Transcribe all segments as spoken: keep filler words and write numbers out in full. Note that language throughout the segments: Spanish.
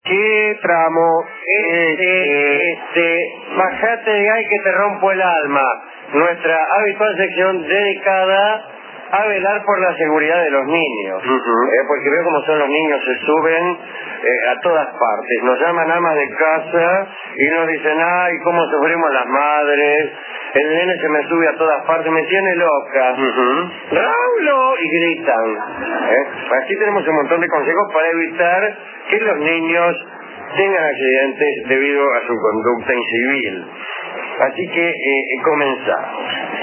¿Qué tramo? Este, este, bajate de ahí que te rompo el alma. Nuestra habitual sección dedicada a velar por la seguridad de los niños. Uh-huh. eh, porque veo cómo son los niños, se suben eh, a todas partes. Nos llaman amas de casa y nos dicen, ay, cómo sufrimos las madres. El nene se me sube a todas partes, me tiene loca. Uh-huh. ¡Raulo! Y gritan. ¿eh? Aquí tenemos un montón de consejos para evitar que los niños tengan accidentes debido a su conducta incivil. Así que eh, comenzamos.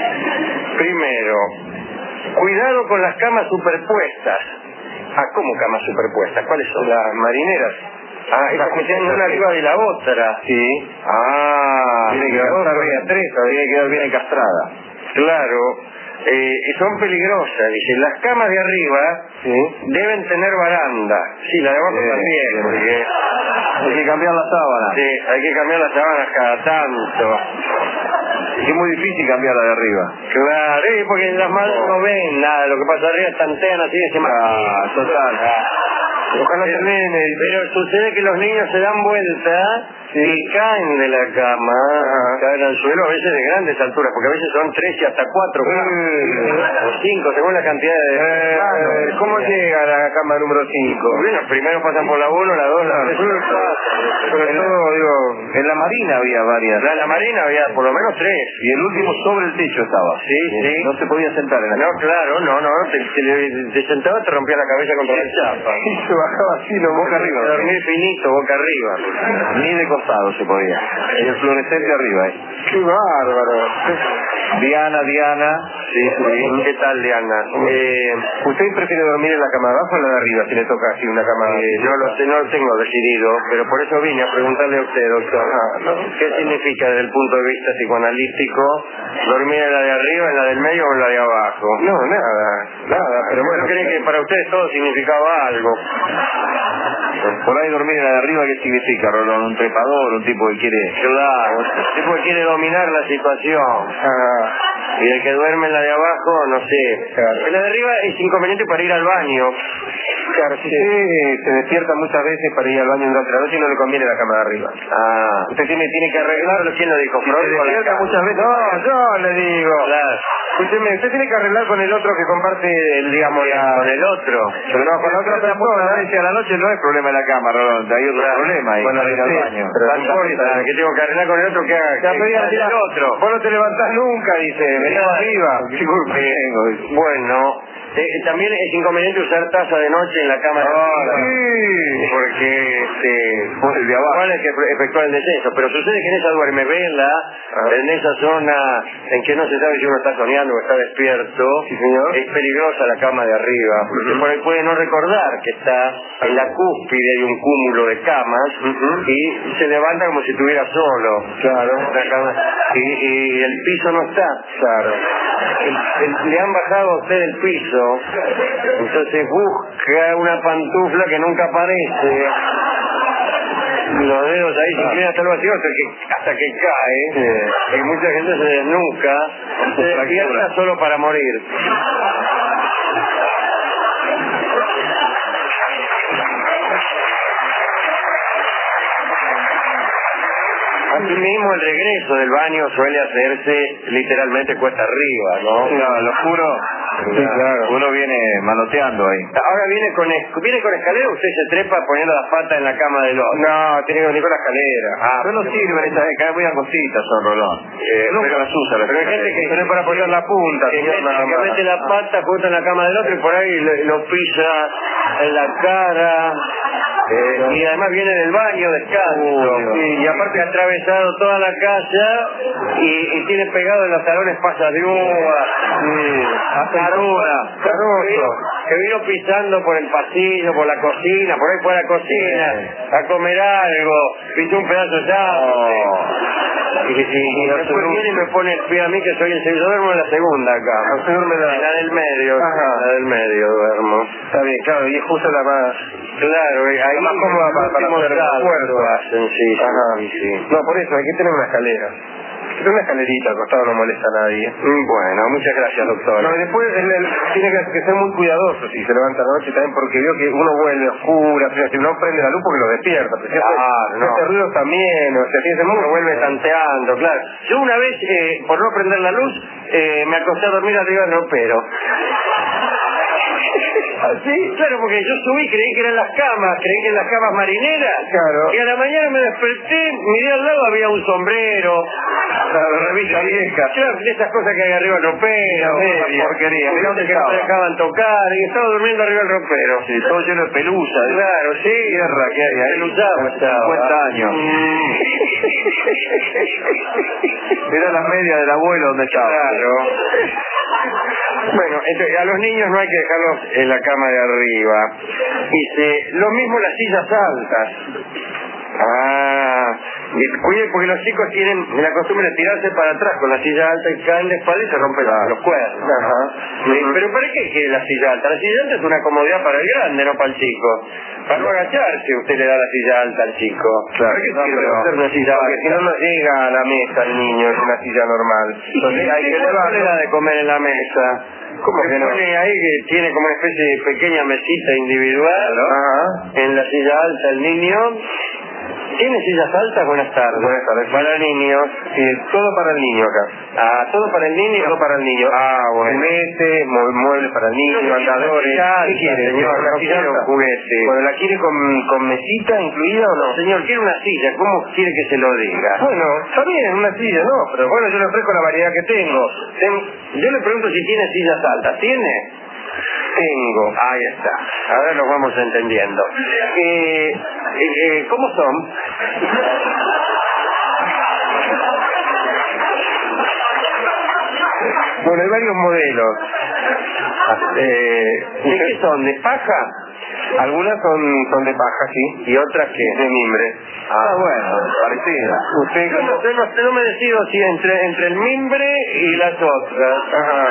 Primero, cuidado con las camas superpuestas. Ah, ¿cómo camas superpuestas? ¿Cuáles son? Las marineras. Ah, esas que tienen una arriba de la otra. Sí. Ah, Tiene que la quedar otra bien, tres, tiene que quedar bien encastrada. Claro, eh, y son peligrosas. Dice, las camas de arriba Sí. deben tener baranda. Sí, la de abajo Bien, también, bien. porque Hay que cambiar la sábana. sí, hay que cambiar las sábanas cada tanto. Y es muy difícil cambiarla de arriba. Claro, eh, porque las madres no ven nada, lo que pasa arriba tantean así de semana. Ah, total. Ojalá Pero, terminen el... pero sucede que los niños se dan vuelta Sí. y caen de la cama, Ajá. caen al suelo a veces de grandes alturas, porque a veces son tres y hasta cuatro Eh. o cinco, según la cantidad de... Eh, eh, ¿Cómo llega a la cama número cinco? Bueno, primero pasan por la uno, la dos, la tres, Sobre todo, digo, en la marina había varias. la, la marina había por lo menos tres. Y el último sobre el techo estaba. Sí, sí. No se podía sentar en la No, claro, no, no, te, te, te sentabas, te rompía la cabeza contra la chapa. Y se bajaba así, no, boca arriba. Dormir finito, boca arriba. Ni de costado se podía. Y el fluorescente arriba, ¿eh? ¡Qué bárbaro! Diana, Diana. Sí, sí. ¿Qué tal, Diana? Eh, ¿Usted prefiere dormir en la cama de abajo o en la de arriba, si le toca así una cama? eh, no lo sé, no lo tengo decidido, pero por eso vine a preguntarle a usted, doctor. Ah, ¿no? ¿Qué significa desde el punto de vista psicoanalítico dormir en la de arriba, en la del medio o en la de abajo? No, nada, nada, pero bueno. ¿No cree que para ustedes todo significaba algo? Por ahí dormir en la de arriba, ¿qué significa, Rolón? Un trepador, un tipo que quiere... Claro, el tipo que quiere dominar la situación. Ah, Y el que duerme en la de abajo, no sé. Claro. En la de arriba es inconveniente para ir al baño. claro, si usted se despierta muchas veces para ir al baño durante la noche y no le conviene la cama de arriba. Ah. Usted tiene, tiene que arreglarlo. ¿Quién lo dijo? Si Freud se o despierta Lacan? muchas veces... No, yo le digo. Claro. Escúcheme, usted tiene que arreglar con el otro que comparte, el, digamos, la... Con el otro. Pero no, con la otra persona, a veces a la noche no es problema de la cama, Rolón, hay otro Claro. problema ahí, Bueno, para ir al sí, baño. pero no importa, que tengo que arreglar con el otro que haga. Ya que pedía haga decir, el otro. vos no te levantás nunca, dice, venís arriba. Eh, bueno, eh, también es inconveniente usar taza de noche en la cama de Ah, arriba. sí. Porque este, Por el de abajo. igual es que efectúa el descenso, pero sucede que en esa duerme vela, Ah. en esa zona en que no se sabe si uno está soñando o está despierto, Sí, señor. es peligrosa la cama de arriba, porque Ujú. por ahí puede no recordar que está en la cúspide de un cúmulo de camas Ujú. y se levanta como si estuviera solo. Claro. La cama- y, y el piso no está. Claro. El- el- le han bajado a usted el piso, entonces busca una pantufla que nunca aparece, los dedos ahí se inclinan hasta el vacío hasta que, hasta que cae, Sí. y mucha gente se desnuca, se despierta solo para morir. Asimismo, el regreso del baño suele hacerse literalmente cuesta arriba, ¿no? Claro, lo juro. Sí, claro. Uno viene manoteando ahí. Ahora viene con es- viene con escalera, usted se trepa poniendo las patas en la cama del otro. No, tiene que venir con la escalera. Ah, pero no porque- sirven esas de caer muy angostitas, son Rolón. Eh, Nunca pero- las usa las pero hay gente que- Pero es para apoyar la punta, que señor, mete, nada que más. mete la pata justo en la cama del otro y por ahí le- lo pisa en la cara. Eh, y además viene del baño descalzo. Uy, Sí, y aparte ha atravesado toda la casa y, y tiene pegado en los talones pasas de uva. Sí, aceituna, Que carozo. vino, que vino pisando por el pasillo, por la cocina, por ahí por la cocina, a comer algo, pisó un pedazo de Oh. y, y, y No, después no. viene y me pone el pie a mí que soy el segundo, yo duermo en la segunda acá. Usted duerme en la- En la del medio, Ajá. la del medio duermo. Está bien, claro, y es justo la más... Claro, y ahí La más cómoda para- para último hacer salto esfuerzo. hacen, sí, Ajá. sí, sí. No, por eso, hay que tener una escalera. Pero una escalerita al costado no molesta a nadie. Bueno, muchas gracias, doctor. No, y después él, él tiene que, que ser muy cuidadoso si se levanta a la noche también, porque veo que uno vuelve oscura, pero si no prende la luz porque lo despierta. Pero si Claro, hace, no. hace ruidos también, o sea, tiene que ser muy... Uno vuelve tanteando, claro. Yo una vez, eh, por no prender la luz, eh, me acosté a dormir arriba del ropero. ¿Así? Claro, porque yo subí, creí que eran las camas, creí que eran las camas marineras. Claro. Y a la mañana me desperté, miré al lado, había un sombrero. Claro, revista vieja. Claro, de esas cosas que hay arriba del ropero. Media. Porquería. ¿Y dónde Que no estaba? te dejaban tocar, y estaba durmiendo arriba del ropero. Sí, todo lleno de pelusa. ¿eh? Claro, sí. Tierra que hay ahí. Peluzado estaba. cincuenta años. Era la media del abuelo donde estaba. Claro. Bueno, entonces, a los niños no hay que dejarlos en la cama de arriba. Dice, lo mismo las sillas altas. Ah, y cuide porque los chicos tienen la costumbre de tirarse para atrás con la silla alta y caen de espalda y se rompen Claro. los cuernos. Ajá. Sí, pero ¿para qué quiere la silla alta? La silla alta es una comodidad para el grande, no para el chico. Para no agacharse usted le da la silla alta al chico. Claro, ¿Para qué no, sirve pero- hacer una silla porque alta? si no, no llega a la mesa el niño en una silla normal. Entonces hay que ¿Qué le llevarlo. da de comer en la mesa? ¿Cómo Se que no? pone ahí que tiene como una especie de pequeña mesita individual Ajá. en la silla alta el niño. ¿Tiene sillas altas? Buenas tardes. Buenas tardes. Para niños. Sí, todo para el niño acá. Ah, ¿todo para el niño? Todo para el niño. Ah, bueno. Juguete, mu- muebles para el niño, Pero ¿qué andadores. silla alta, ¿Qué quiere, señor? ¿Una No silla quiero alta? un juguete. Bueno, ¿la quiere con, con mesita incluida o no? Señor, quiere una silla. ¿Cómo quiere que se lo diga? Bueno, está bien, una silla, no, pero bueno, yo le ofrezco la variedad que tengo. Ten- Yo le pregunto si tiene sillas altas. ¿Tiene? Tengo. Ahí está. Ahora nos vamos entendiendo. Eh, eh, eh, ¿Cómo son? Bueno, hay varios modelos. Eh, ¿De qué son? ¿De paja? algunas son, son de paja, sí. ¿Y otras qué? De mimbre. Ah, bueno, parecida. Usted, Yo no, yo no- no me decido si entre, entre el mimbre y las otras. Ajá.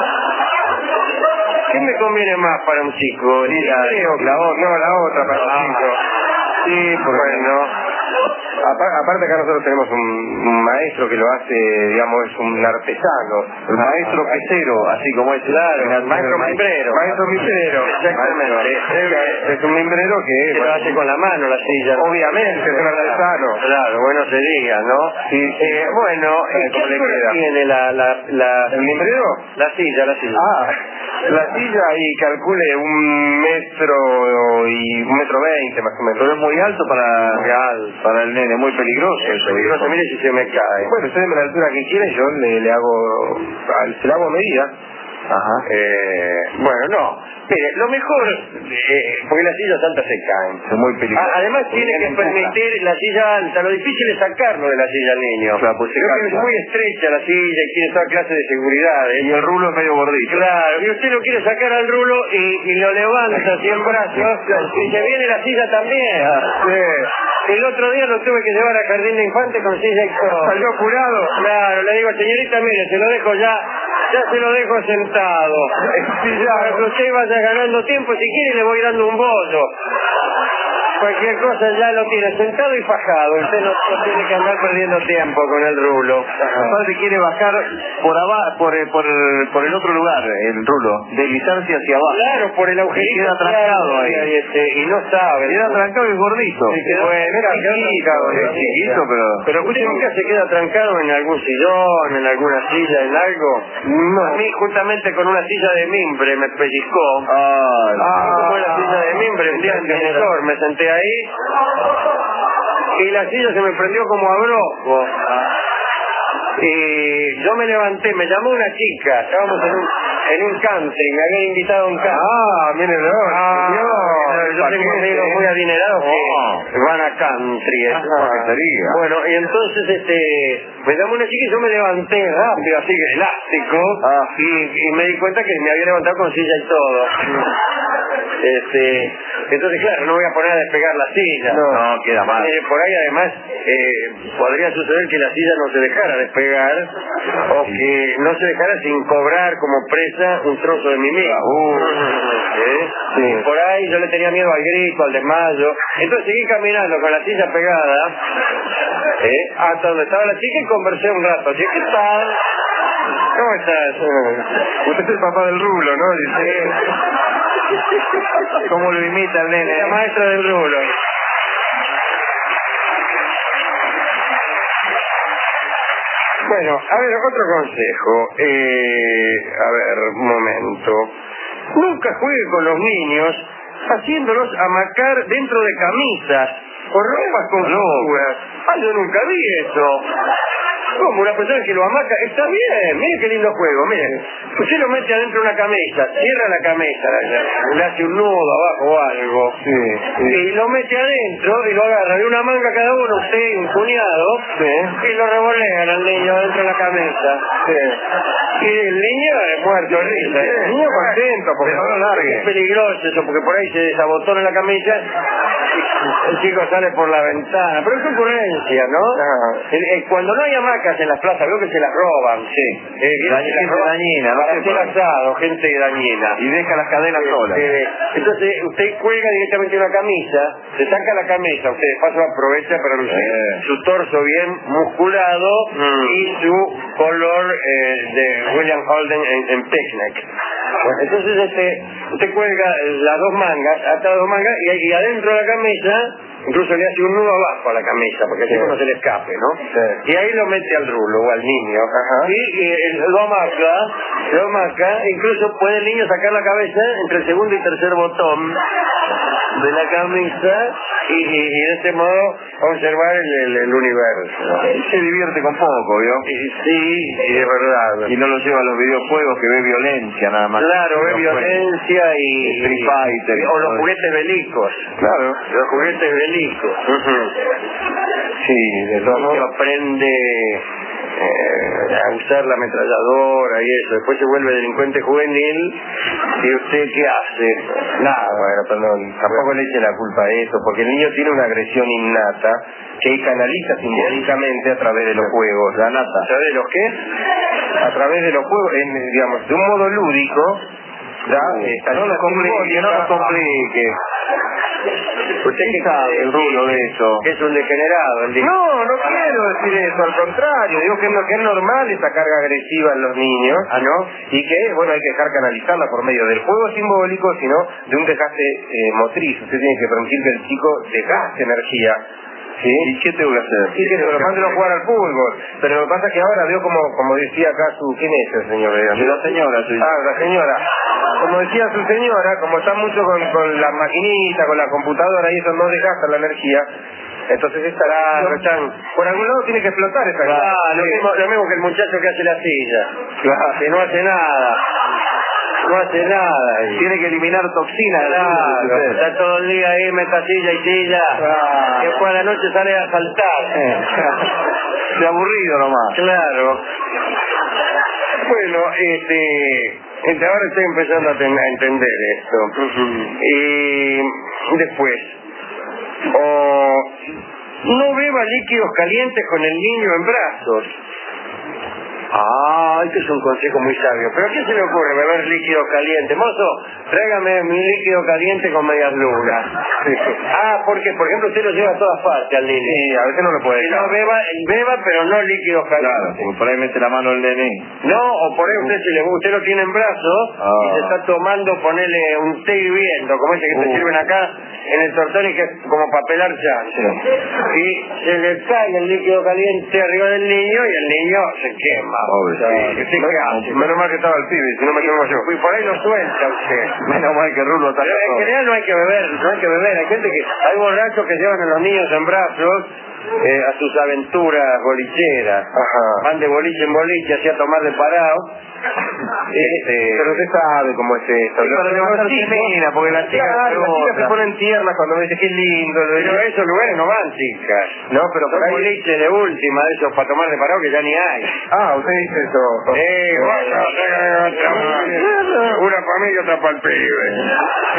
¿Qué me conviene más para un chico? Sí, la, ¿El mimbre o la otra, no, la otra para Ah. los chicos. Sí, porque Bueno, apa- aparte acá nosotros tenemos un, un maestro que lo hace, digamos, es un artesano. El maestro quesero, así como es. Claro, el maestro mimbrero. Maestro mimbrero. Exactamente. Maestro. Es un mimbrero que... que lo hace con la mano la silla. Obviamente, es un artesano. Claro, bueno se diga, ¿no? Sí, sí. Eh, bueno, ¿Sabe ¿qué cómo le altura queda? tiene la, la, la, ¿El mimbrero? la silla, la silla? Ah, la silla y calcule un metro y un metro veinte más o menos. Pero es muy alto para, Muy alto. para el nene, muy peligroso. Es eso, peligroso, viejo. mire si se me cae. Bueno, usted deme la altura que quiera y yo le, le hago, se la hago a medida. Ajá. Eh, bueno, no. Mire, lo mejor, eh, porque las sillas altas se caen. Es muy peligroso. A- Además tiene que permitir la silla alta. Lo difícil es sacarlo de la silla al niño. Claro, pues se Creo que cansa. es muy estrecha la silla y tiene toda clase de seguridades. Y el rulo es medio gordito. Claro, y usted lo quiere sacar al rulo y, y lo levanta así en brazos y se viene la silla también. Sí. El otro día lo tuve que llevar a jardín de infante con silla y todo. Salió curado. Claro, le digo, señorita, mire, se lo dejo ya, ya se lo dejo sentado. Sí, ya. Para que usted vaya ganando tiempo, si quiere le voy dando un bollo. Cualquier cosa ya lo tiene sentado y fajado. Usted no, no tiene que andar perdiendo tiempo con el rulo. Aparte quiere bajar por abajo, por, eh, por, por el otro lugar, el rulo, deslizarse hacia abajo. Claro, por el agujerito. Y queda trancado ahí. Y, este, y no sabe. Queda trancado y gordito. Sí, quedó- bueno, es quedó chiquito, trancado, es ¿no? chiquito, pero... Pero usted nunca se queda trancado en algún sillón, en alguna silla, en algo. No. A mí justamente con una silla de mimbre me pellizcó. Ay, ¿Cómo fue la silla de mimbre? Un día en Venezuela me senté ahí y la silla se me prendió como abrojo. Y yo me levanté, me llamó una chica, estábamos en un, en un country, me habían invitado a un country. Ah, mire, no, Ah, señor. yo tengo amigos muy adinerados que van a country. eso. Ajá, paquetería. Bueno, y entonces este me llamó una chica y yo me levanté rápido, así elástico, Ah. y, y me di cuenta que me había levantado con silla y todo. Este, entonces, claro, no voy a poner a despegar la silla. No, no queda mal. Eh, por ahí, además, eh, podría suceder que la silla no se dejara despegar o que no se dejara sin cobrar como presa un trozo de mi mismo. Uh, ¿Eh? sí. Por ahí yo le tenía miedo al grito, al desmayo. Entonces seguí caminando con la silla pegada ¿eh? hasta donde estaba la chica y conversé un rato. Así, ¿qué tal? ¿Cómo estás? Usted es el papá del rulo, ¿no? Dice. ¿Cómo lo imita el nene? La maestra del rulo. Bueno, a ver, otro consejo. Eh, a ver, un momento. Nunca juegue con los niños haciéndolos amacar dentro de camisas o ropas con figuras. Ah, yo nunca vi eso. ¿Cómo? Una persona que lo amaca, está bien, mire qué lindo juego, mire. Usted lo mete adentro de una camisa, cierra la camisa, le hace un nudo abajo o algo, Sí, sí. y lo mete adentro y lo agarra de una manga cada uno, usted y un cuñado, Sí. y lo revolean al niño dentro de la camisa. Sí. Y el niño es muerto de risa. El niño contento, porque no lo largue. Es peligroso eso, porque por ahí se desabotona la camisa, el chico sale por la ventana. Pero es ocurrencia, ¿no? Ah. El- el- cuando no hay hamacas en las plazas, veo que se las roban. Sí. Eh, que Dañina, se las roban dañina, no para sé hacer por qué. asado, gente dañina. Y deja las cadenas solas. Eh, entonces usted cuelga directamente una camisa, se saca la camisa, usted de paso aprovecha para lucir Eh. su torso bien musculado Mm. y su color eh, de William Holden en, en picnic. Bueno, entonces este, usted cuelga las dos mangas, hasta las dos mangas y, y adentro de la camisa incluso le hace un nudo abajo a la camisa porque así Sí. no se le escape, ¿no? Sí. Y ahí lo mete al rulo o al niño. Ajá. Y, y, eh, lo amaca, lo amaca, incluso puede el niño sacar la cabeza entre el segundo y tercer botón de la camisa y, y, y de este modo observar el, el, el universo. Se divierte con poco, ¿vio? Y, sí, y de verdad. Y no lo lleva a los videojuegos que ve violencia nada más. Claro, ve No violencia y... Street Fighter y o los todo juguetes bélicos. puede. Claro. Los juguetes bélicos. Sí, de El todo. niño aprende eh, a usar la ametralladora y eso. Después se vuelve delincuente juvenil. ¿Y usted qué hace? Nada, bueno, perdón, tampoco le eche la culpa a eso, porque el niño tiene una agresión innata que canaliza simbólicamente a través de los juegos, la nata. ¿Sabe de los qué? A través de los juegos, en, digamos, de un modo lúdico, ¿ya? Esta No lo complique, no lo complique. ¿Usted qué sabe el rulo de eso? Que es un degenerado. El de... No, no quiero decir eso, al contrario, digo que, no, que es normal esa carga agresiva en los niños, Ah, ¿no? y que, bueno, hay que dejar canalizarla por medio del juego simbólico, sino de un desgaste eh, motriz. Usted tiene que permitir que el chico desgaste energía. ¿Sí? ¿Y qué tengo que hacer? Sí, que se lo manden a jugar al fútbol. Pero lo que pasa es que ahora veo como, como decía acá su... ¿Quién es el señor? La señora, sí. Ah, la señora. Como decía su señora, como está mucho con, con la maquinita, con la computadora y eso no desgasta la energía, entonces estará... Claro. están- por algún lado tiene que explotar esa Ah, lo mismo, lo mismo que el muchacho que hace la silla. Claro. Que no hace nada. No hace nada. Tiene que eliminar toxinas. Claro, está todo el día ahí, meta silla y silla. Claro. Y después a la noche sale a saltar. De aburrido nomás. Claro. Bueno, este, este, ahora estoy empezando a, ten- a entender esto. Y después, o no beba líquidos calientes con el niño en brazos. Ah, este es un consejo muy sabio. ¿Pero a qué se le ocurre beber líquido caliente? Mozo, tráigame mi líquido caliente con medias lunas. Ah, porque, por ejemplo, usted lo lleva a todas partes al niño. Sí, a veces no lo puede Que dejar. no beba, beba, pero no líquidos Claro, calientes. porque por ahí mete la mano el nene. No, o por ahí usted, si le, usted lo tiene en brazos Ah. y se está tomando, ponele un té hirviendo, como ese que te Uh. sirven acá en el tortón y que es como para pelar chancho. Y se le cae el líquido caliente arriba del niño y el niño se quema. Pobre, Sí, sí. ¿usted qué hace? Menos mal que estaba el pibe, si no me quemo yo. Y por ahí lo suelta usted. Menos mal que Rulo está Pero en general no hay que beber, no hay que beber. Hay gente que, hay borrachos que llevan a los niños en brazos eh, a sus aventuras bolicheras. Ajá. Van de boliche en boliche así a tomar de parado. Este, pero usted sabe cómo es esto. Para levantar semina, porque las chicas, claro, las chicas se ponen tiernas cuando me dicen qué lindo. Pero a esos lugares no van chicas. No, pero por ahí... boliche de última, de esos para tomar de parado que ya ni hay. Ah, usted dice eso. Eh, una familia, otra para el pibe.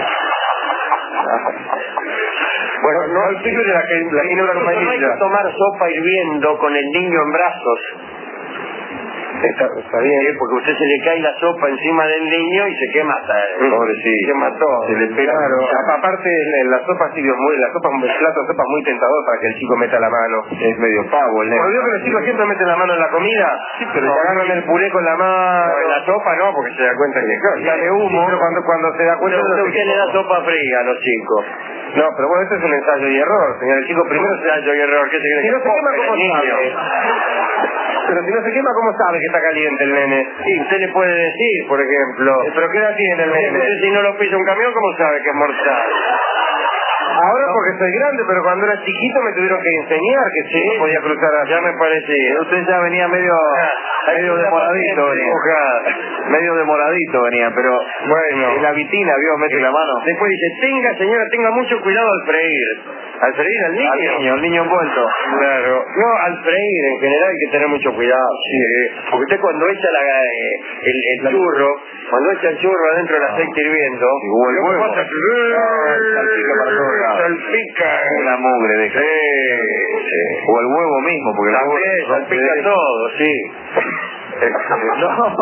Bueno, no, el pibe de la que la tiene una no hay compañía. que tomar sopa hirviendo con el niño en brazos. Está, está bien. Sí, porque usted se le cae la sopa encima del niño y se quema hasta él. Pobrecito. Se mató. Se le pega. Claro, aparte en la sopa sí es muy, la sopa, el plato de sopa es muy tentador para que el chico meta la mano. Es medio pavo el Por nene. Dios que los chicos siempre meten la mano en la comida, sí, pero no, se agarran el puré con la mano. No, en la sopa no, porque se da cuenta que sale humo, pero cuando, cuando se da cuenta... Usted, no usted le da sopa fría a los chicos. No, pero bueno, esto es un ensayo y error, señor. El chico primero se... Ensayo y error. ¿Qué se cree Si que no se quema, es ¿cómo niño? sabe? Pero si no se quema, ¿cómo sabe que está caliente el nene? Sí, usted le puede decir, por ejemplo. ¿Pero qué edad tiene el nene? Usted si no lo pisa un camión, ¿cómo sabe que es mortal? Ahora porque soy grande, pero cuando era chiquito me tuvieron que enseñar que sí, no podía cruzar así. Ya me parecía. Usted ya venía medio, medio demoradito, venía. Medio demoradito venía, pero Bueno. en la vitina, vio, mete la mano. Después dice, tenga señora, tenga mucho cuidado al freír. ¿Al freír al niño? Al niño, el niño envuelto. Claro. No, al freír en general hay que tener mucho cuidado. Sí. Porque usted cuando echa la, eh, el, el churro, cuando echa el churro adentro del aceite hirviendo, o el huevo. pasa? Ah, salpica para todos lados. Salpica. Una mugre de Sí, sí. O el huevo mismo, porque el huevo También, no salpica se- todo, sí. No.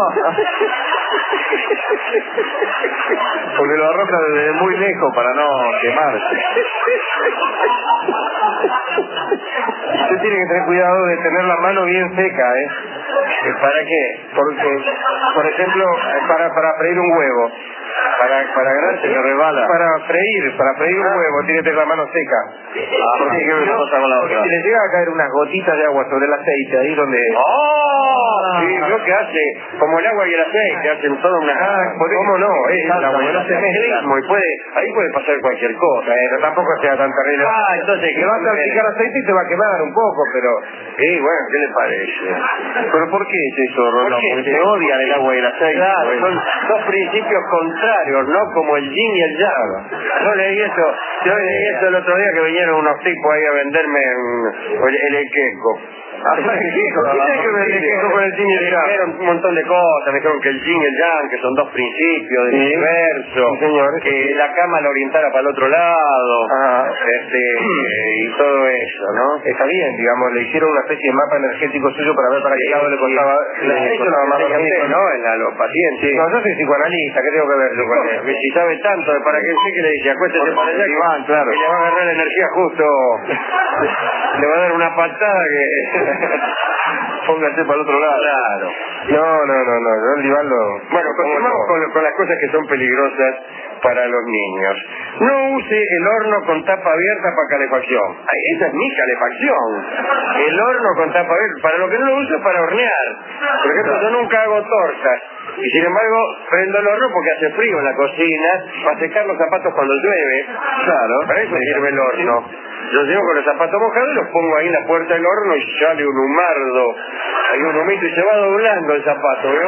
Porque lo arroja desde muy lejos para no quemarse. Usted tiene que tener cuidado de tener la mano bien seca, ¿eh? ¿Para qué? Porque, por ejemplo, para, para freír un huevo, para, para ganar, Se le resbala. para freír, para freír un huevo tiene que tener la mano seca. Ah, porque tiene que ver una cosa con la Porque otra. si le llega a caer unas gotitas de agua sobre el aceite, ahí donde... ¡Oh! Sí, lo que hace, como el agua y el aceite, hacen toda una... Ah, ¿cómo no? Es el agua y el no se aceite. mezcla. Y puede, ahí puede pasar cualquier cosa. Pero tampoco sea tan terrible. Ah, entonces... Que va a salpicar aceite y te va a quemar un poco, pero... Sí, bueno, ¿qué le parece? ¿Pero por qué es eso, Rolón? ¿Por qué? Porque se odian el agua y el aceite. Claro, pues. son dos principios contrarios, ¿no? Como el yin y el yang. Yo leí eso, yo leí eso el otro día que vinieron unos tipos ahí a venderme mm, el, el equeco. Ah, ¿qué dijo? ¿Qué tiene que ver el equeco con el yin y el yang? Me dijeron un montón de cosas, me dijeron que el yin y el yang, que son dos principios del Sí. universo, Sí, señor. que la cama la orientara para el otro lado, Ajá. este, y todo eso, ¿no? Está bien, digamos, le hicieron una especie de mapa energético suyo para ver para qué lado le costaba... Claro, le eso costaba lo más que dormir. usted, ¿no? En la, los pacientes. No, yo soy psicoanalista, ¿qué tengo que ver yo con eso? Que si sabe tanto de para qué usted que le dice, acuéstese para allá, Iván, que, claro. que le va a agarrar la energía justo, le va a dar una patada que... Póngase para el otro lado. Claro. No, no, no, no, yo el diván lo... Bueno, continuamos con, con las cosas que son peligrosas para los niños. No use el horno con tapa abierta para calefacción. Ay, esa es mi calefacción. El horno con tapa abierta. Para lo que no lo uso es para hornear. Por ejemplo, yo nunca hago tortas. Y sin embargo, prendo el horno porque hace frío en la cocina para secar los zapatos cuando llueve. Claro. Para eso sirve el horno. Yo llevo con los zapatos mojados y los pongo ahí en la puerta del horno y sale un humardo. Hay un humito y se va doblando el zapato, ¿veo?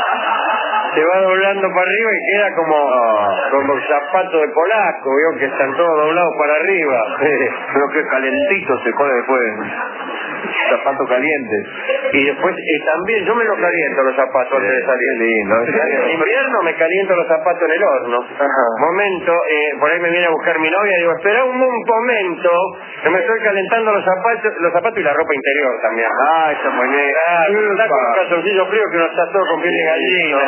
Se va doblando para arriba y queda como, como el zapato de polaco, ¿veo? Que están todos doblados para arriba. Pero que calentito se pone después. Zapato caliente. Y después eh, también yo me lo caliento los zapatos antes de salir. Qué lindo. En invierno me caliento los zapatos en el horno. Ajá. Momento, eh, por ahí me viene a buscar mi novia y digo, espera un momento, que me estoy calentando los zapatos, los zapatos y la ropa interior también. Ah, está muy bien. Ah, está con un calzoncillo frío que uno está todo con piel de gallina.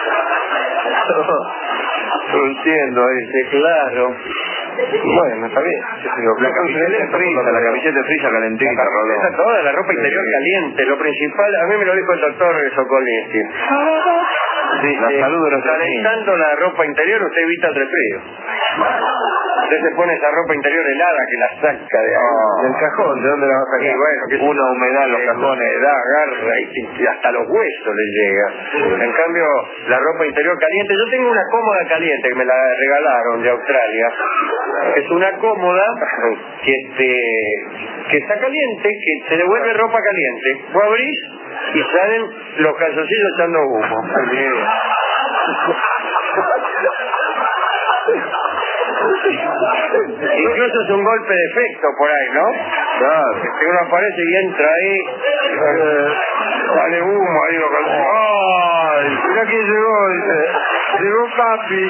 Lo entiendo, Sí, claro. Bueno, está bien. La camiseta frisa, la camiseta frisa calentita, Está Rolón. toda la ropa interior caliente. Lo principal, a mí me lo dijo el doctor Sokolinsky. Sí, la salud de los niños. Calentando la ropa interior usted evita el resfrío. Usted se pone esa ropa interior helada que la saca de ahí. Del cajón, ¿de dónde la vas a Y sacar? bueno, que Una humedad en los cajones. da, agarra y, y hasta los huesos le llega. En cambio, la ropa interior caliente, yo tengo una cómoda caliente que me la regalaron de Australia. Es una cómoda que este que está caliente, que se devuelve ropa caliente. Vos abrís y salen los calzoncillos echando humo. Incluso es un golpe de efecto por ahí, ¿no? Claro. Que uno aparece y entra ahí, eh, sale humo ahí, lo con... ¡ay! Mira quién llegó, dice. Llegó papi.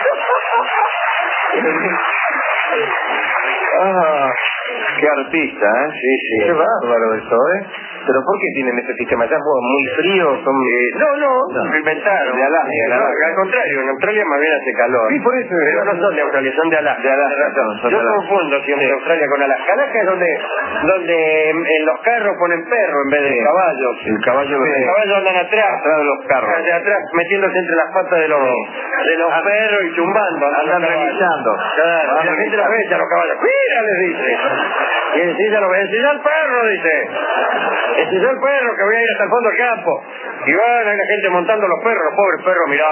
Ah, qué artista, ¿eh? Sí, sí. Qué bárbaro eso, ¿eh? ¿Pero por qué tienen ese sistema? ¿Ya es muy frío? Son... Eh, no, no, No. lo inventaron. De Alaska, Eh, de no, Alaska. al contrario, en Australia más bien hace calor. Sí, por eso. Pero no son de Australia, son de Alaska. De Alaska, son, son Yo de Alaska. confundo siempre Australia con Alaska. Alaska es donde, donde en, en los carros ponen perro en vez de Sí. caballos. El caballo Los de- caballos andan atrás. atrás de los carros. De atrás, metiéndose entre las patas de los, de los perros y chumbando. Andan los caballos. revisando. Claro, y la Andan gente los ve a los caballos. ¡Mira! Les dice. Y el ya lo ve. ¡Ese el perro! Dice. ¡Ese es el perro que voy a ir hasta el fondo del campo! Y van, hay la gente montando los perros, los pobres perros, mirá.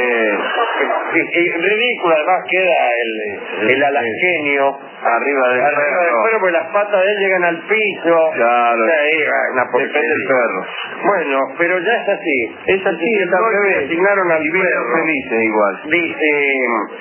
Sí. Y, y ridículo además queda el, el alasqueño. Arriba del Arriba del perro. perro, porque las patas de él llegan al piso. Claro. Y ahí va una Depende porquería. del perro. Bueno, pero ya es así. Es así, el es al gol que revés. asignaron al perro. Se dice igual. Dice,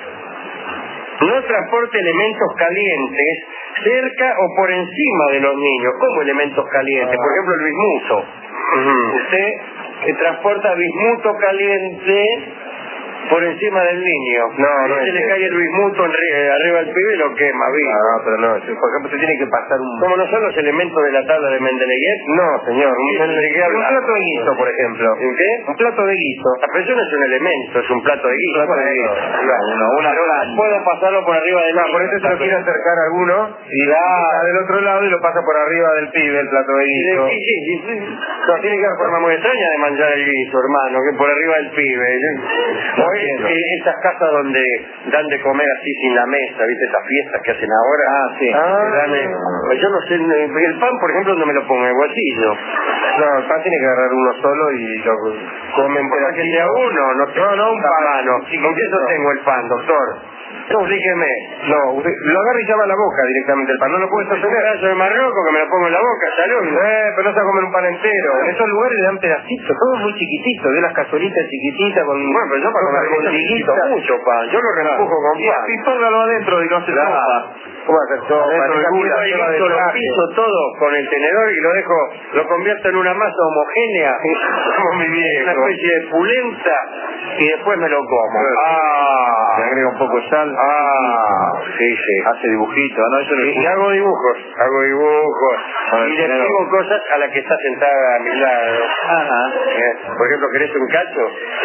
no transporte elementos calientes cerca o por encima de los niños. ¿Cómo elementos calientes? Por ejemplo, el bismuto. Usted eh, transporta bismuto caliente por encima del niño. No, no se es le eso. cae el bismuto en ri- eh, arriba del pibe y lo quema vivo. No, pero no. Por ejemplo, se tiene que pasar un... ¿Cómo no son los elementos de la tabla de Mendeleev? No, señor. Un, ¿De qué un habla? plato de guiso, por ejemplo. ¿En qué? Un plato de guiso. La presión es un elemento, es un plato de guiso. Un plato de guiso. Uno, una Pero gran- puedo pasarlo por arriba del No, niño. por eso se lo quiere acercar a alguno y está del otro lado y lo pasa por arriba del pibe, el plato de Sí, guiso. sí, sí, sí. No, tiene que haber forma muy extraña de manchar el guiso, hermano, que por arriba del pibe. O es- eh, esas casas donde dan de comer así sin la mesa, ¿viste? Esas fiestas que hacen ahora. Ah, sí. Ah. Que dan, eh, yo no sé, eh, el pan, por ejemplo, no me lo pongo en el bolsillo. No, el pan tiene que agarrar uno solo y lo comen por Para que sea uno, no, No, no, un pan. mano. ¿Con qué sostengo el pan, doctor? No, explíqueme. No, usted lo agarra y llama a la boca directamente el pan, no lo puede Un sostener. pedazo de marroco que me lo pongo en la boca, salud. Eh, pero no se va a comer un pan entero. En esos lugares le dan pedacitos, todo muy chiquitito, de las cazuelitas chiquititas con... Bueno, pero yo para comer con eso necesito liguitas. mucho pan. Yo lo reempujo con pan. Y póngalo adentro y no se Claro. sopa. ¿Cómo hacer sopa? Adentro Le del cambio gula, la Yo yema de lo sobaje. piso todo con el tenedor y lo dejo, lo convierto en una masa homogénea, Como mi viejo. una especie de pulenta, y después me lo como. Le Ah, agrega un poco de sal. ah, sí, sí. Hace dibujitos, ¿no? Eso no Y, es y hago dibujos, hago dibujos, Con el y le tenedor. escribo cosas a la que está sentada a mi lado. Ajá. Eh, Por ejemplo, ¿querés un cacho?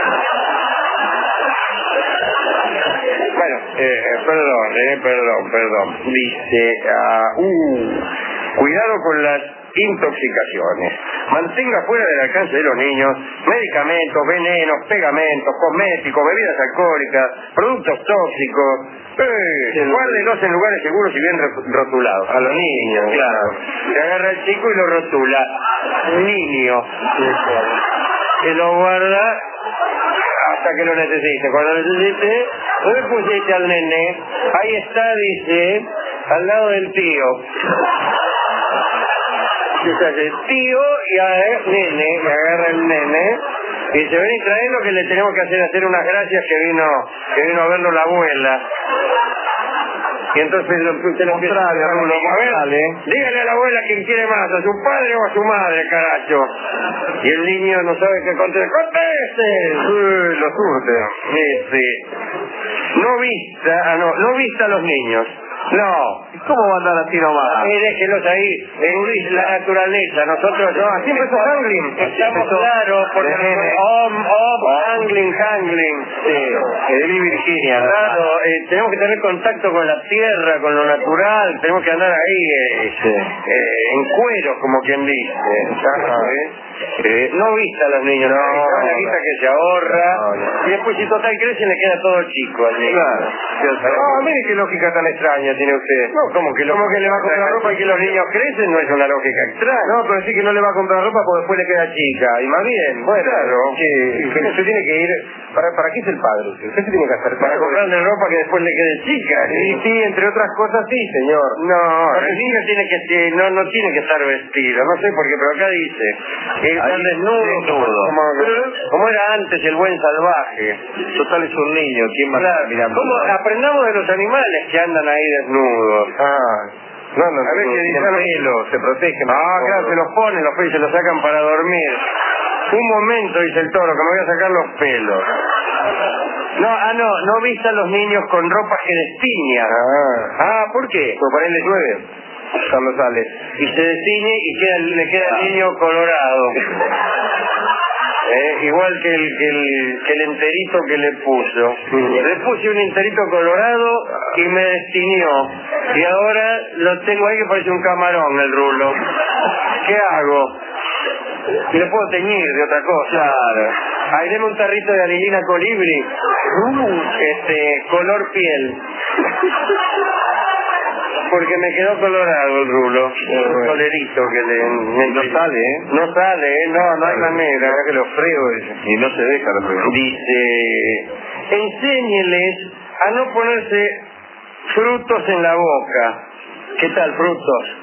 Bueno, eh, perdón, eh, perdón, perdón. Dice, ah, uh, cuidado con las intoxicaciones. Mantenga fuera del alcance de los niños medicamentos, venenos, pegamentos, cosméticos, bebidas alcohólicas, productos tóxicos. Eh, guárdelos en lugares seguros y bien ro- rotulados. A los niños, claro. Se agarra el chico y lo rotula. Niño. Que lo guarda hasta que lo necesite. Cuando necesite, ¿dónde pusiste al nene? Ahí está, dice, al lado del tío. Y se hace tío y a nene, y agarra el nene, y dice, ven y trae lo que le tenemos que hacer, hacer unas gracias que vino, que vino a verlo la abuela. Y entonces lo, usted lo empieza a Mostrale, Rulo, a ver, mostrale. dígale a la abuela quién quiere más, a su padre o a su madre, caracho. Y el niño no sabe qué contestar. ¡Conteste! Uy, lo surte. Este, no vista, ah, no, no vista a los niños. No, ¿Cómo va a andar así nomás? eh, déjelos ahí, en la naturaleza. Nosotros No, así empezó Hangling. estamos Empezó claros por de el nene. om, om, angling, angling. Sí, de Virginia. ¿no? Claro, eh, tenemos que tener contacto con la tierra, con lo natural, tenemos que andar ahí eh, Sí. eh, en cuero, como quien dice. ¿Eh? Eh, no vista a los niños, no, No, la no, guita no. que se ahorra, No, no. y después si total crece le queda todo chico al niño. Claro. Ah, mire qué lógica tan extraña imagine usted. No, ¿cómo que, lo, ¿Cómo que le va a comprar ropa y que los niños crecen? No es una lógica extraña. No, pero sí que no le va a comprar ropa porque después le queda chica. Y más bien, bueno, claro. que, que usted tiene que ir... ¿Para, ¿Para qué es el padre usted? Usted se tiene que hacer Para comprarle ropa que después le quede chica. Sí, sí, entre otras cosas sí, señor. No, el niño tiene que no no tiene que estar vestido, no sé por qué, pero acá dice que está desnudo, desnudo. Como, como era antes el buen salvaje. Total es un niño, ¿quién va a estar mirando? ¿Cómo? Aprendamos de los animales que andan ahí desnudos. Ah, no, no, A ver no, qué tienen dicen. pelo, se protegen. Ah, claro, se los ponen los pelos y se los sacan para dormir. Un momento, dice el toro, que me voy a sacar los pelos. No, ah, no, no vista a los niños con ropas que destiñan. Ah, Ah, ¿por qué? pues para él le llueve cuando sale. Y se destiñe y queda, le queda el niño colorado. Eh, igual que el, que, el, que el enterito que le puso. Le puse un enterito colorado y me destiñó. Y ahora lo tengo ahí que parece un camarón el rulo. ¿Qué hago? Y le puedo teñir de otra cosa. Claro. Ahí deme un tarrito de anilina colibri. Uh, este, color piel. Porque me quedó colorado el rulo. Un colerito que le... No sale, ¿eh? No sale, ¿eh? No, no hay manera. Acá que lo frego ese. Y no se deja lo frego. Dice, enséñeles a no ponerse frutos en la boca. ¿Qué tal, frutos?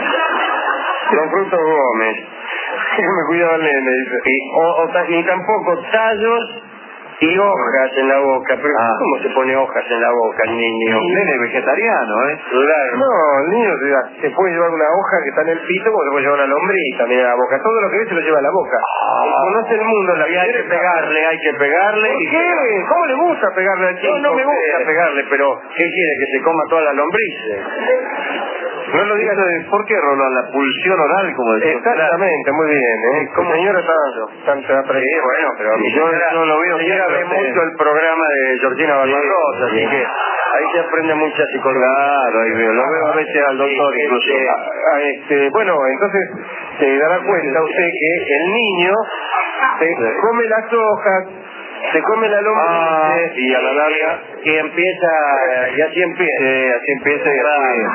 Son frutos Gómez. Me cuidaba el nene, dice. Y, o, o, ni tampoco tallos y hojas en la boca. Pero Ah. ¿cómo se pone hojas en la boca el niño? Un nene vegetariano, ¿eh? Claro. No, el niño se, se puede llevar una hoja que está en el pito, como se puede llevar una lombriz también a la boca. Todo lo que ve se lo lleva a la boca. Ah. Conoce el mundo, la Y hay que pegarle, hay que pegarle. ¿Por y- qué? ¿Cómo le gusta pegarle al chico? No, no me gusta usted? pegarle, pero ¿qué quiere? ¿Que se coma todas las lombrices? No lo digas de... ¿Por qué, Rolón? La pulsión oral, como decía. Exactamente, muy bien, ¿eh? Como señora está tanto Sí, bueno, pero mi Yo- señora, yo lo veo mi señora ve siempre, mucho sí. el programa de Georgina Barbarossa, Sí, así sí. que ahí se aprende mucha psicología. Claro, ahí veo. Lo veo a veces al doctor Sí, incluso. este, Ah, este, bueno, entonces se dará cuenta usted que el niño se Sí. come las hojas, se come la lombriz Ah, y a la larga... y empieza, y así empieza. Sí, así empieza y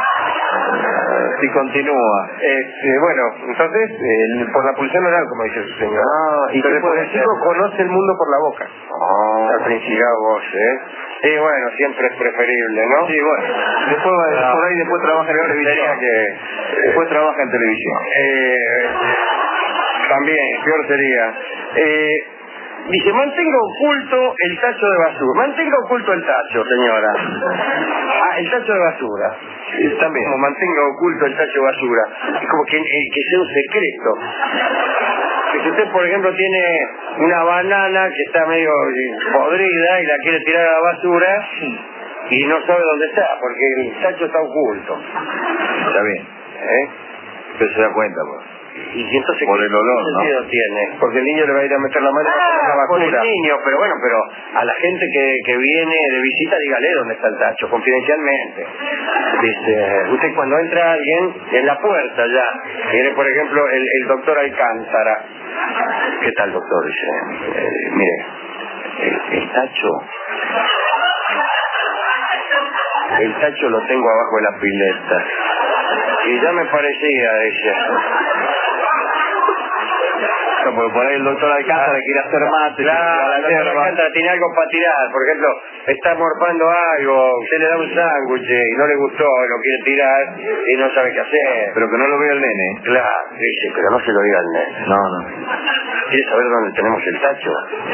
así, así continúa. Este, bueno, entonces, el- por la pulsión oral, como dice su señor. Ah, ¿y Entonces, qué puede porque el chico ser? conoce el mundo por la boca. Ah, al principio vos, ¿eh? Sí, bueno, siempre es preferible, ¿no? Sí, bueno. Después, Ah, por ahí después trabaja en peor televisión. sería que- Después trabaja en televisión. Eh, también, peor sería. Eh, dice, mantenga oculto el tacho de basura. Mantenga oculto el tacho, señora. Ah, el tacho de basura. Sí, también. Como mantenga oculto el tacho de basura. Es como que, eh, que sea un secreto. Que si usted, por ejemplo, tiene una banana que está medio eh, podrida y la quiere tirar a la basura y no sabe dónde está, porque el tacho está oculto. Está bien. ¿Eh? Usted se da cuenta, pues. Y entonces, Por el olor, ¿qué ¿no? sentido tiene? Porque el niño le va a ir a meter la mano en la Ah, por el basura. niño, pero bueno, pero a la gente que, que viene de visita, dígale dónde está el tacho, confidencialmente. Dice, usted cuando entra alguien, en la puerta ya, viene por ejemplo el, el doctor Alcántara. ¿Qué tal, doctor? Dice, eh, mire, el, el tacho, el tacho lo tengo abajo de la pileta. Y ya me parecía, dice. No, porque por ahí el doctor Alcántara quiere hacer mate. Claro, el doctor Alcántara tiene algo para tirar. Por ejemplo, está morfando algo, usted le da un sándwich y no le gustó, lo quiere tirar y no sabe qué hacer. Pero que no lo vea el nene. Claro, dice, pero no se lo diga al nene. No, no. ¿Quiere saber dónde tenemos el tacho?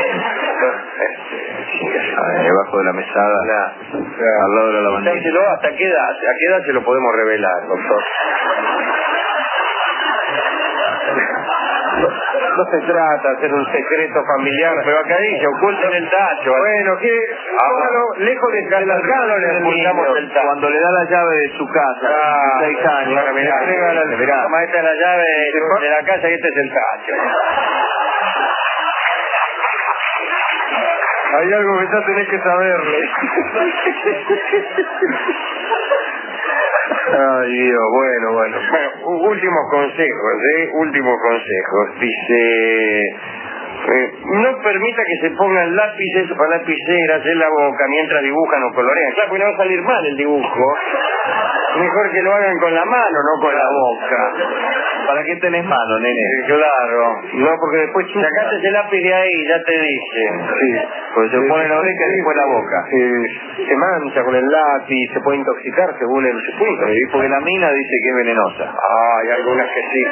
Ahí debajo de la mesada. Claro. Al lado de la lavandina. Dárselo, ¿hasta qué edad? ¿A qué edad se lo podemos revelar, doctor? No se trata de hacer un secreto familiar. Pero acá dice, oculten el tacho. Bueno, que póngalo lejos de Calmarcano le ocultamos el tacho. Cuando le da la llave de su casa, Ah, seis años, bueno, mirá, le entrega la- mirá. toma, esta es la llave de, de la casa y este es el tacho. Hay algo que ya tenés que saberle. Ay, Dios, bueno, bueno. Bueno, u- últimos consejos, ¿eh? Últimos consejos. Dice, Eh, no permita que se pongan lápices o lapiceras en la boca mientras dibujan o colorean. Claro, porque no va a salir mal el dibujo. Mejor que lo hagan con la mano, no con la boca. ¿Para qué tenés mano, nene? Eh, claro. No, porque después sacaste ese lápiz de ahí, ya te dije. Sí, pues se pone la oreja y después la boca. Se, se mancha con el lápiz, se puede intoxicar según el punto. Sí, porque la mina dice que es venenosa. Ah, hay algunas que sí.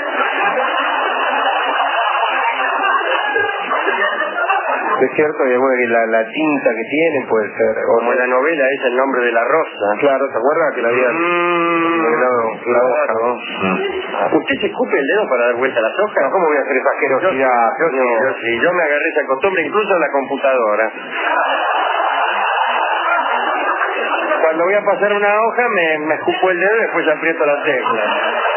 Es cierto que bueno, la, la tinta que tienen puede ser. Como en la novela es El nombre de la rosa. Claro, ¿te acuerdas que la había Mm, revelado la hoja, claro. ¿no? Mm. ¿Usted se escupe el dedo para dar vuelta a las hojas? No, ¿cómo voy a hacer esa asquerosidad? Yo, yo, No. yo sí, yo me agarré esa costumbre incluso en la computadora. Cuando voy a pasar una hoja me, me escupo el dedo y después aprieto la tecla.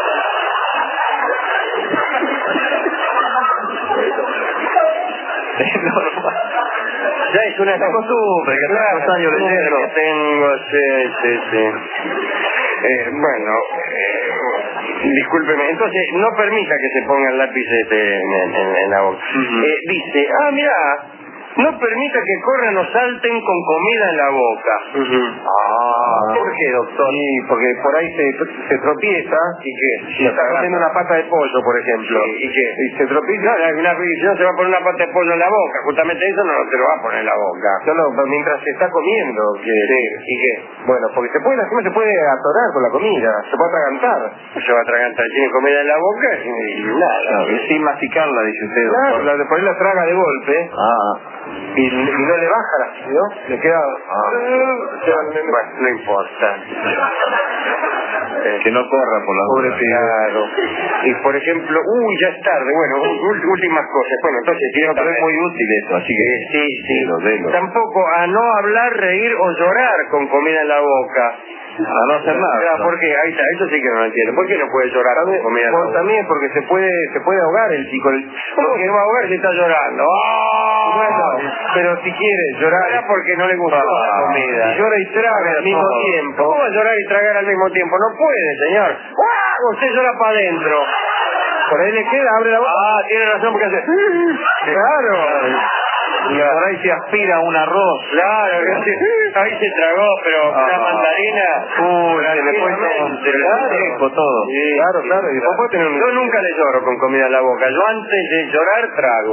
Es normal. Ya es una costumbre, que claro, tantos años leyendo. que tengo, sí, sí, sí. Eh, bueno, eh, discúlpeme, entonces no permita que se pongan lápices en, en, en la boca. Uh-huh. eh, dice, ah, mira, no permita que corran o salten con comida en la boca. Uh-huh. Ah, ¿por qué, doctor? Sí, porque por ahí se, se tropieza. ¿Y qué? Si está comiendo una pata de pollo, por ejemplo. Sí, ¿y qué? Y se tropieza. No, alguna revisión se va a poner una pata de pollo en la boca. Justamente eso no se lo va a poner en la boca. Solo mientras se está comiendo, quiere decir. ¿Y qué? Bueno, porque se puede, encima se puede atorar con la comida, se puede atragantar. Se va a atragantar, tiene comida en la boca y nada. No, y sin masticarla, dice usted. Claro, la, por ahí la traga de golpe Ah. y, y no le baja la ¿no? Le queda... Ah. Bueno, no importa. Eh, que no corra por la Pobre boca. pibe. Claro. Y por ejemplo, uy, ya es tarde. Bueno, ú- últimas cosas. Bueno, entonces tiene Pero es muy útil eso, así que... Eh, sí, sí. Delo, delo. Tampoco a no hablar, reír o llorar con comida en la boca. A no hacer nada. Claro, ¿por qué? Ahí está, eso sí que no lo entiendo. ¿Por qué no puede llorar con También, comida en la por- boca? también porque se puede se puede ahogar el chico. El- ¿Cómo que va a ahogar si está llorando? ¡Ah! Bueno, pero si quiere llorar... Llora porque no le gusta Ah, la comida. Si llora y traga al mismo ¿Cómo? tiempo... ¿Cómo va a llorar y tragar al mismo tiempo? No puede, señor. ¡Ah! Usted llora para adentro. Por ahí le queda, abre la boca. Ah, tiene razón porque hace... Claro. Y por ahí se aspira un arroz. Claro, ahí se tragó, pero Ah. una mandarina... Uy, se le fue tranquilamente, todo. claro. Seco todo. Sí, Claro, sí, claro, y después puede tener un... Yo nunca le lloro con comida en la boca. Yo antes de llorar trago.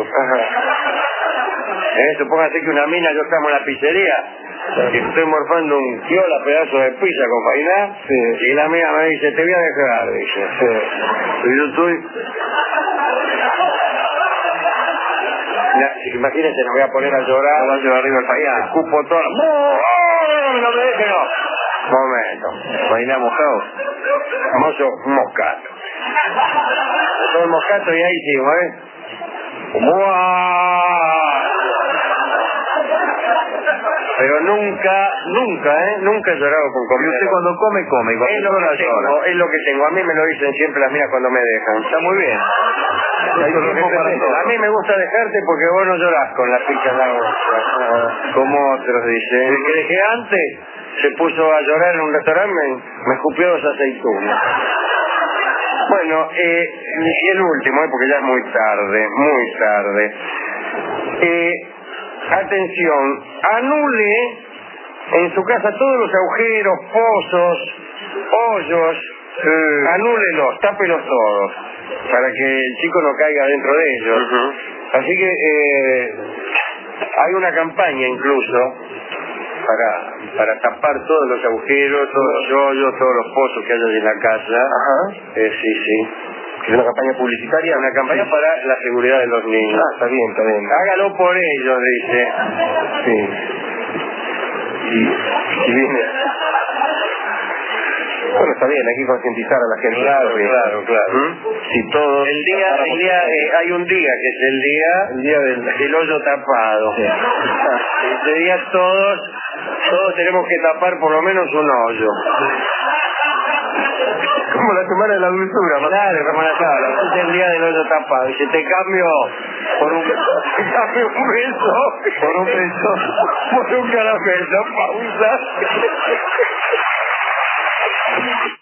Eh, supóngase que una mina, yo estamos en la pizzería, que estoy morfando un piola pedazo de pizza con fainá, Sí. y la mina me dice, te voy a dejar, dice. Sí. Y yo estoy... Ya, imagínense, me voy a poner a llorar. No va a llevar arriba el país. Escupo todo. ¡No! ¡No me deje, no! Momento. Vaina mojado. Famoso moscato. Todo el moscato y ahí sigo, ¿eh? ¡Buah! Pero nunca, nunca, ¿eh? Nunca he llorado con Y comida. usted cuando come, come. Y Es cuando lo llora, que tengo, llora. es lo que tengo. A mí me lo dicen siempre las minas cuando me dejan. Está muy bien. Hay Eso es lo que tiempo para pretendo. todo. A mí me gusta dejarte porque vos no llorás con la pizza en la boca. Como otros dicen. El que dejé antes se puso a llorar en un restaurante, me, me escupió dos aceitunas. Bueno, eh, y el último, eh, porque ya es muy tarde, muy tarde. Eh, atención, anule en su casa todos los agujeros, pozos, hoyos, eh, anúlelos, tápelos todos, para que el chico no caiga dentro de ellos. Uh-huh. Así que eh, hay una campaña incluso para para tapar todos los agujeros, todos los hoyos, todos los pozos que hay en la casa. Ajá. Eh, sí, sí. ¿Es una campaña publicitaria? Una campaña para la seguridad de los niños. Ah, está bien, está bien. Hágalo por ellos, dice. Sí. Y, y viene... Bueno, está bien, hay que concientizar a la gente. Claro, Porque- claro, claro. ¿Mm? Si todos... El día, el día eh, hay un día que es el día, El día del... del hoyo tapado. Sí. Ese día todos, todos tenemos que tapar por lo menos un hoyo. Como la semana de la dulzura. ¿no? Claro, como la sala. Es el día del hoyo tapado. Y si te cambio por un, te cambio un beso, Por un beso. por un caramelo, pausa.